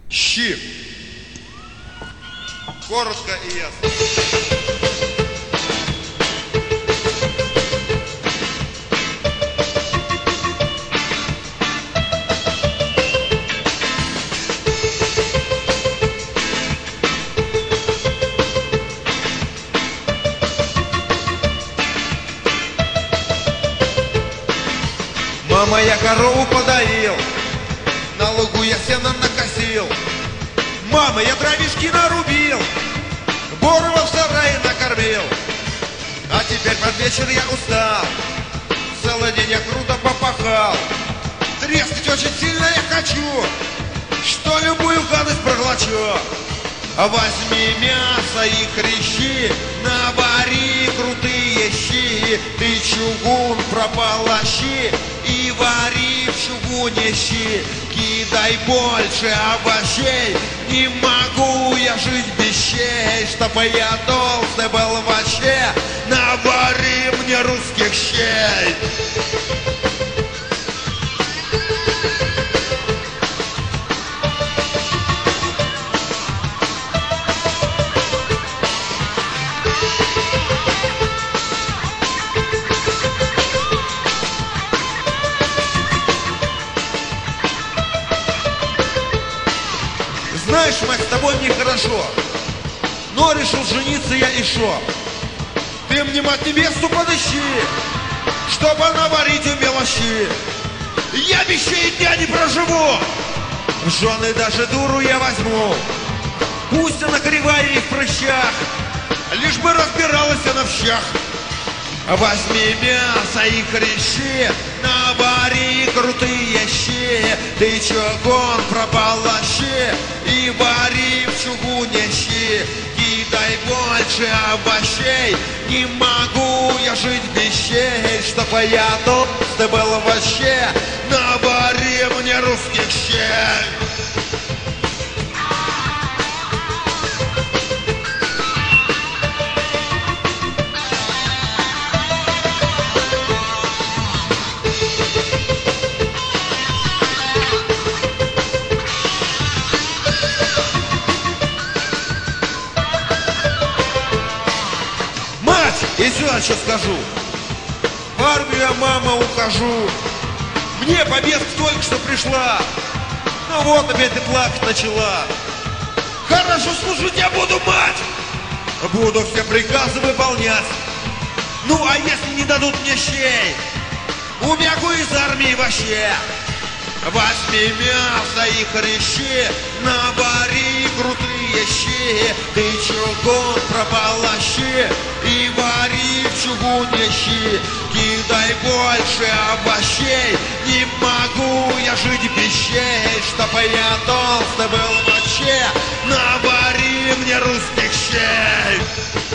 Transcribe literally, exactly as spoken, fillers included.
Щи. Коротко и ясно. Мама, я корову подоил, на лугу я сено накосил. Мама, я дровишки нарубил, Борова в сарае накормил. А теперь под вечер я устал, целый день я круто попахал. Трескать очень сильно я хочу, что любую гадость проглочу. Возьми мясо и хрящи, навари крутые щи. Ты чугун прополощи и вари в чугуне щи. Кидай больше овощей, не могу я жить без щей. Чтобы я толстый был вообще, навари мне русских щей. Знаешь, мать, с тобой мне хорошо, но решил жениться я и шо? Ты мне, мать, невесту подыщи, чтобы она варить умела щи. Я без щей дня не проживу, в жены даже дуру я возьму. Пусть она кривая и в прыщах, лишь бы разбиралась она в щах. Возьми мясо и хрящи, навари крутые щи. Ты чугун прополощи и вари в чугуне щи. Кидай больше овощей, не могу я жить без щей. Чтобы я толстый был вообще, навари мне русских щей. И сюда что скажу. В армию я, мама, ухожу. Мне повестка только что пришла. Ну вот опять ты плакать начала. Хорошо служить я буду, мать. Буду все приказы выполнять. Ну а если не дадут мне щей, убегу из армии вообще. Возьми мясо и хрящи, навари крутые щи. Ты чугун прополощи и вари в чугуне щи. Кидай больше овощей, не могу я жить без щей. Чтобы я толстый был вообще, навари мне русских щей.